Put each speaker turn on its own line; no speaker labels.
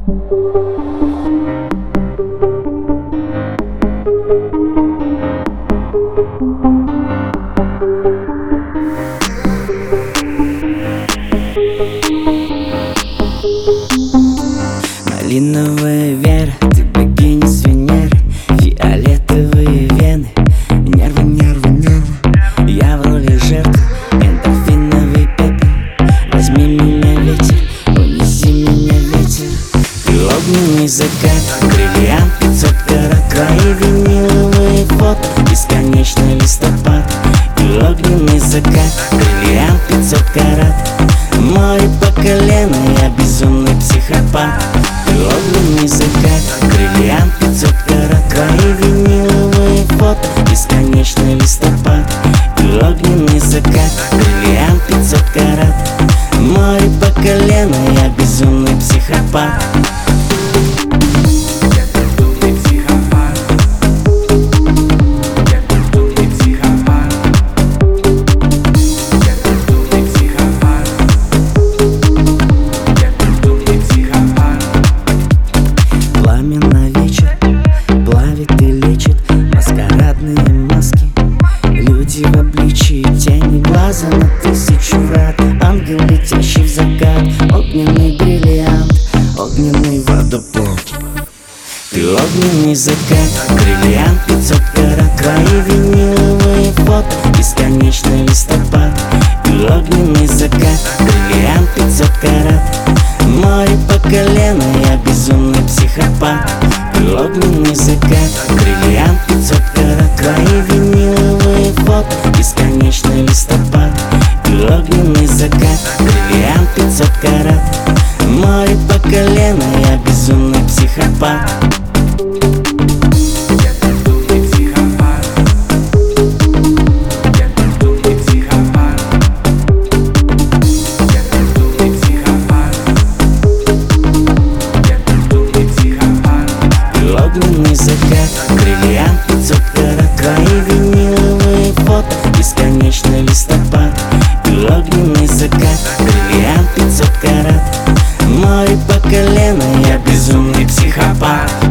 Малиновая вера, ты богиня с Венеры. Фиолетовые вены, нервы, нервы, нервы. Я в роли жертвы, эндорфиновый пепел. Возьми меня, ветер, унеси меня, ветер. Ты огненный закат, бриллиант 500 карат. Твои виниловые фото, бесконечный листопад. Ты огненный закат, бриллиант 500 карат. Море по колено, я безумный психопат. Ты огненный закат, бриллиант 500 карат. Твои виниловые фото, бесконечный листопад. Ты огненный закат, бриллиант 500 карат. Море по колено, я безумный психопат. Пламя вечер плавит и лечит маскарадные маски. Люди в обличии, тени глаза на 1000 врат. Ангел, летящий в закат, огненный бриллиант, огненный водопад. Ты огненный закат, бриллиант 500 карат. Твои виниловые фото, бесконечный листопад. Ты огненный закат, бриллиант 500 карат. Море по колено, я безумный психопат. Ты огненный закат, бриллиант 500 карат. Твои виниловые фото, бесконечный листопад. Ты огненный закат, бриллиант 500 карат. Море по колено, я безумный психопат. Огненный закат, бриллиант 500 карат. Твои виниловые фото, бесконечный листопад. Ты огненный закат, бриллиант 500 карат. Море по колено, я безумный психопат.